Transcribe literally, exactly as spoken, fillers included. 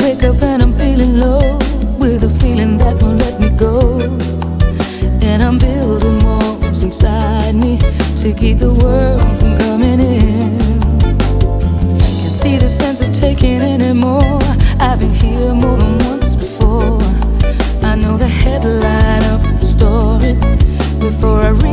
wake up and I'm feeling low, with a feeling that won't let me go. And I'm building walls inside me to keep the world from coming in. Can't see the sense of taking anymore. I've been here more than once before. I know the headline of the story before I read